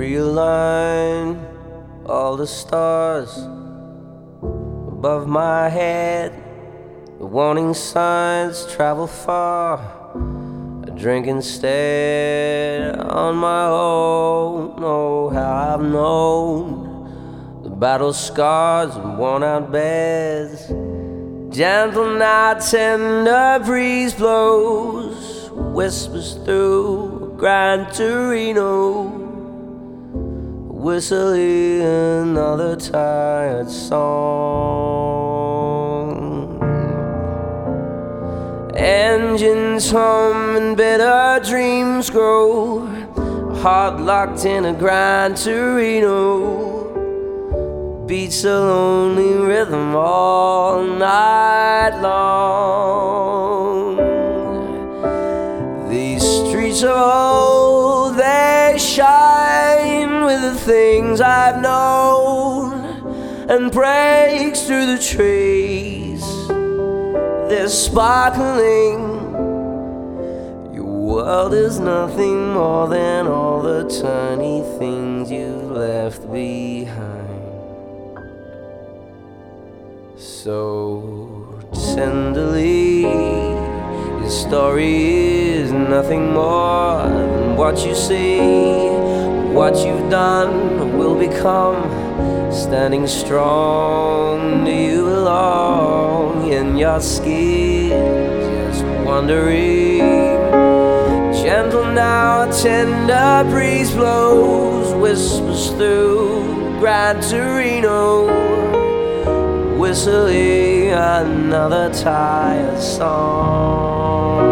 realign all the stars above my head. The warning signs travel far. I drink instead on my own. Oh, how I've known the battle scars and worn out beds. Gentle now, tender breeze blows, whispers through Gran Torino, whistling another tired song. Engines hum and bitter dreams grow, heart locked in a Gran Torino, beats a lonely rhythm all night long. These streets of old, they shine with the things I've known, and breaks through the trees. They're sparkling. Your world is nothing more than all the tiny things you've left behind. So tenderly, your story is nothing more than what you see. What you've done will become. Standing strong, do you belong in your skin? Just wondering. Gentle now, a tender breeze blows, whispers through Gran Torino, whistling another tired song.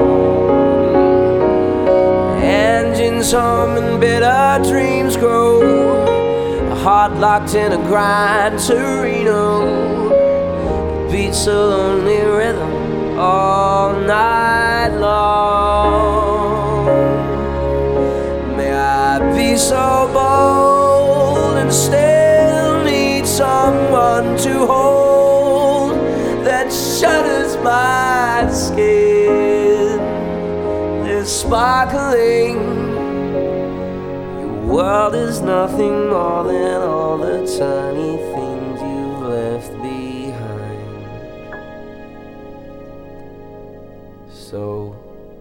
Engines hum and bitter dreams grow, a heart locked in a Gran Torino, beats a lonely rhythm all night long. May I be so bold and still need someone to hold that shudders my skin. They're sparkling. Your world is nothing more than all the tiny things you've left behind. So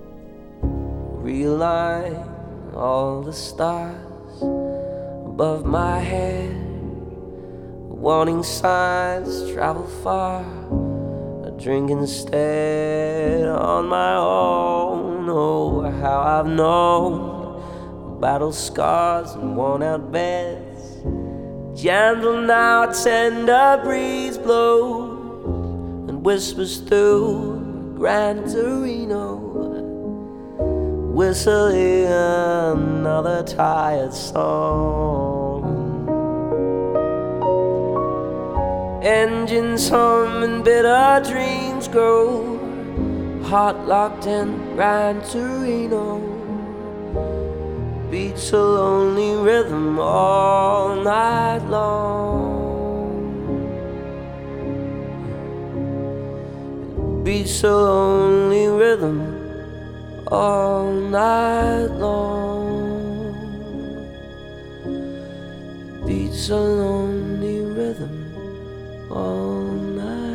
realign all the stars above my head. Warning signs travel far. I drink instead on my own. Oh, how I've known battle scars and worn out beds. Gentle now, a tender breeze blows and whispers through Gran Torino, whistling another tired song. Engines hum and bitter dreams grow, heart locked in Gran Torino, beats a lonely rhythm all night long. Beats a lonely rhythm all night long. Beats a lonely rhythm all night.